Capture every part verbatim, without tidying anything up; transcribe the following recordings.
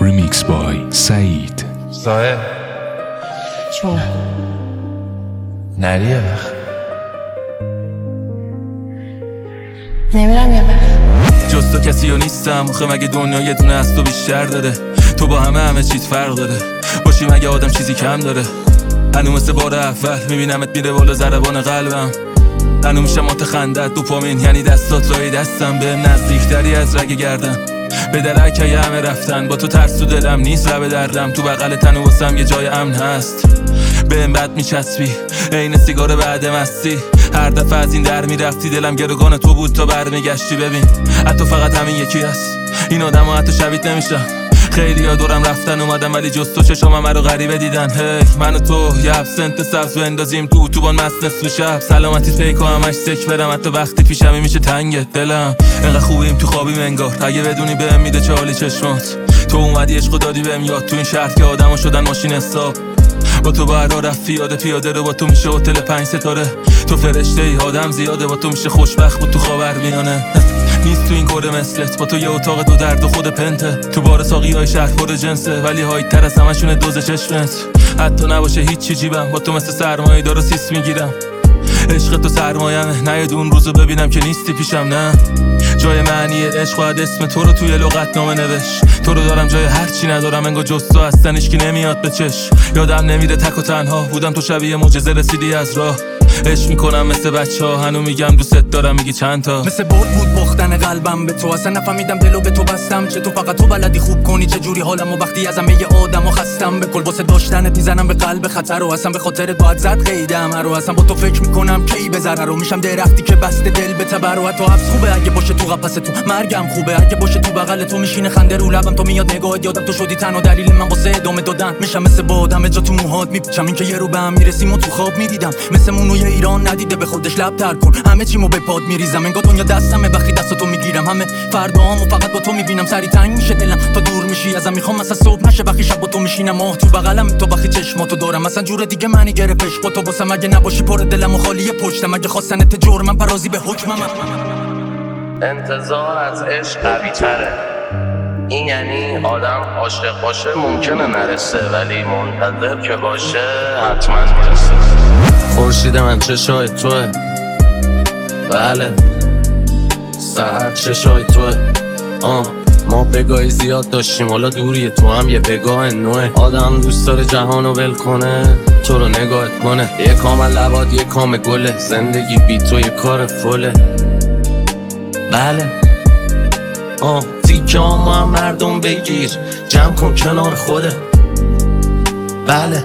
Remix by سعید. صاحب چون نریه وقت نمیرم یه وقت جز تو کسی ها نیستم آخه مگه دنیا یه دونه از تو بیشتر داره؟ تو با همه همه چیز فرق داره باشی مگه آدم چیزی کم داره؟ هنو مثل بار اول میبینمت میره بالا ضربان قلبم، هنو میشم متخندت دوپامین یعنی دستات لای دستم، به نزدیکتری از رگ گردن به درک همه رفتن، با تو ترس تو دلم نیست لب دردم، تو بغل تن واسم یه جای امن هست، بهم بد میچسبی عین سیگار بعد مستی، هر دفعه از این در میرفتی دلم گروگان تو بود تا برمیگشتی، ببین حتی فقط همین یکی هست این آدم ها حتی شبیت نمیشن، خیلی ها دورم رفتن اومدم ولی جز تو چشام من رو غریبه دیدن، هی من و تو یه ابسنت سبز بندازیم تو اتوبان مست نصف شب، سلامتی فیک و همش سک برم حتی وقتی پیشمی میشه تنگت دلم، انقدر خوبیم تو خوابیم انگار اگه بدونی بهم میده چالی چشمات، تو اومدی عشق و دادی بهم یاد تو این شهر که آدم ها شدن ماشین حساب، با تو باید رفت پیاده پیاده رو با تو میشه هتل پنج ستاره، تو فرشته ای آدم زیاده با تو میشه خوشبخت بود تو خاورمیانه، نیست تو این کره مثلت با تو یه اتاق دو درد و خود پنته، تو بار ساقی های شهر پر جنسه ولی هایت تر از همشونه دوز چشمت، حتی نباشه هیچ چی جیبم با تو مثل سرمایه دار و سیس میگیرم، عشق تو سرمایمه نه یه دون روزو ببینم که نیستی پیشم، نه جای معنی عشق و اسم تو رو توی لغت نامه نوشت، تو رو دارم جای هر چی ندارم انگار جز تو هستن هیچکی نمیاد به چش، یادم نمیره تک و تنها بودم تو شبیه معجزه رسیدی از راه، عشق میکنم مثل بچه ها هنو میگم دوست دارم میگی چند تا، مثل برد بود باختن قلبم به تو، اصلا نفهمیدم دلو به تو بستم چه تو فقط تو بلدی خوب کنی چه جوری حالم و وقتی از همه آدم و خستم، به کل واسه داشتنت میزنم به قلب خطر و اصلا به خاطرت باید زد قیدم رو، اصلا با تو فکر میکنم کی به ضرر رو میشم درختی که بسته دل به تبر و حتی حبس خوبه اگه باشه تو قفس تو، مرگم خوبه اگه باشه تو بغل تو، میشینه خنده رو لبم تو میاد نگاهت یادم تو شدی تنها دلیل من واسه ادامه دادن، میشم مثل بادم جا تو موهات میپیچم این که یه رو به هم میرسیم و تو خواب میدیدم مثل مونوی ایران ندیده به خودش لب تر کن، همه چیمو به پاد میریزم انگار دنیا دستمه وقتی دستاتو میگیرم، همه فرداهامو فقط با تو میبینم، سری تنگ میشه دلم تا دور میشی ازم، میخوام مثلا صبح نشه وقتی شب با تو میشینم، ماه تو بغلم تو وقتی چشماتو دارم، مثلا جور دیگه معنی گرفتش با تو واسم، اگه نباشی پر دلم و خالی پشتم، اگه خواستنت جرمم پرازی به حکمم، انتظار از عشق قوی تره، این یعنی آدم عاشق باشه ممکنه نرسه ولی منتظر که باشه حتما میرسه، خورشید من چشای توه، بله سهر چشای توه، آه ما بگاهی زیاد داشتیم حالا دوریه تو هم یه بگاه نوه، آدم دوست داره جهانو ول کنه تو رو نگاهت کنه، یه کامل لباد یه کام گله، زندگی بی تو یه کار فله، بله آه تیکه ما هم مردم بگیر جمع کن کنار خوده، بله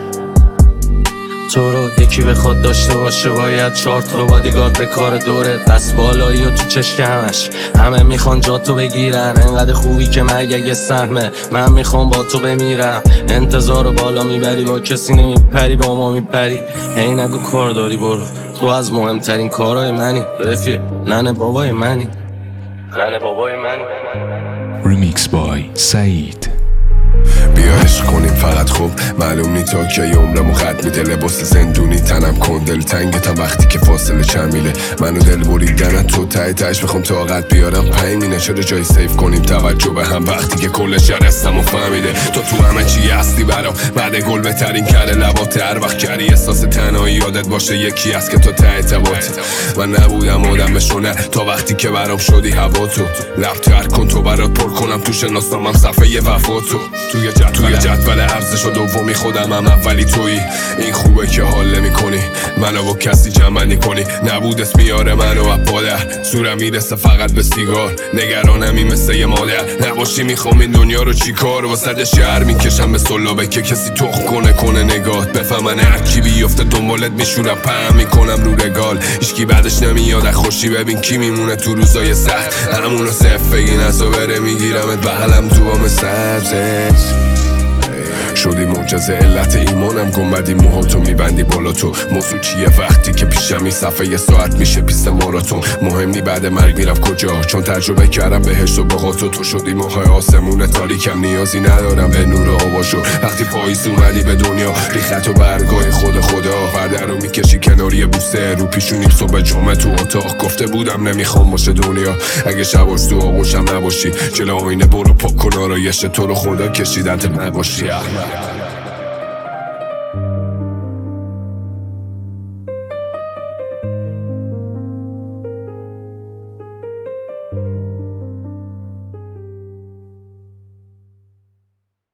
تو رو یکی بخواد داشته باشه باید چهار تا بادیگارد به کار دوره، دست بالایی و تو چشم همش همه میخوان جا تو بگیرن، انقدر خوبی که مگه یه سهمه من میخوام با تو بمیرم، انتظار رو بالا میبری با کسی نمیپری با ما میپری، هی نگو کار داری برو تو از مهمترین کارهای منی، رفیق ننه بابای منی، ننه بابای منی. Remix by سعید. بیا عشق کنیم فقط خوب معلوم نی تا که عمرمو خط میده، لباس زندونی تنم کن دل تنگتم وقتی که فاصله چند میله، منو دل بریدن تو ته تهش بخوام طاقت بیارم پیمینه، چرا جای سیف کنیم توجه به هم وقتی که کل شرستم و فهمیده، تو تو همه چی هستی برام بعد گل بهترین کره لبات، هر وقت کردی احساس تنهایی یادت باشه یکی هست که تو ته تبات، من نبودم آدم بشونه تا وقتی که برام شدی هوا تو، لب تر کن تو برات پر کنم تو شناسنامم صفحه وفا تو، توی جد توی جدول ارزش و دومی خودم هم اولی تویی، این خوبه که حال نمی‌کنی منو با کسی جمع نکنی، نبودت میاره منو از پادر زورم میرسه فقط به سیگار، نگرانمی مثل یه مادر نباشی میخوام این دنیا رو چیکار، واسه شهر میکشم به سلابه که کسی تخ کنه کنه نگات، بفهمن هر کی بیفته دنبالت میشورم پهم میکنم رو رگال، هیچکی بعدش نمیاد خوشی، ببین کی میمونه تو روزای سخت همونو صف بگی نزا بره میگیرمت بغلم تو بام سبزت، شدی معجزه علت ایمانم گنبدی موهاتو میبندی بالا تو. موضوع چیه وقتی که پیشم این صفحه یه ساعت میشه پیست ماراتون. مهم نی بعد مرگ میرم کجا چون تجربه کردم بهشت و باهاتو. تو شدی ماه آسمون تاریکم نیازی ندارم به نور آواشو. وقتی پاییز اومدی به دنیا ریخت و برگای خود خدا پرده رو میکشی کناری بوسه رو پیشونیم صبح جمعه تو اتاق. گفته بودم نمیخوام باشه دنیا اگه شباش تو آغوشم نباشی. جلو آینه برو پاک کن آرایش تو رو خدا کشیدنت نباشی.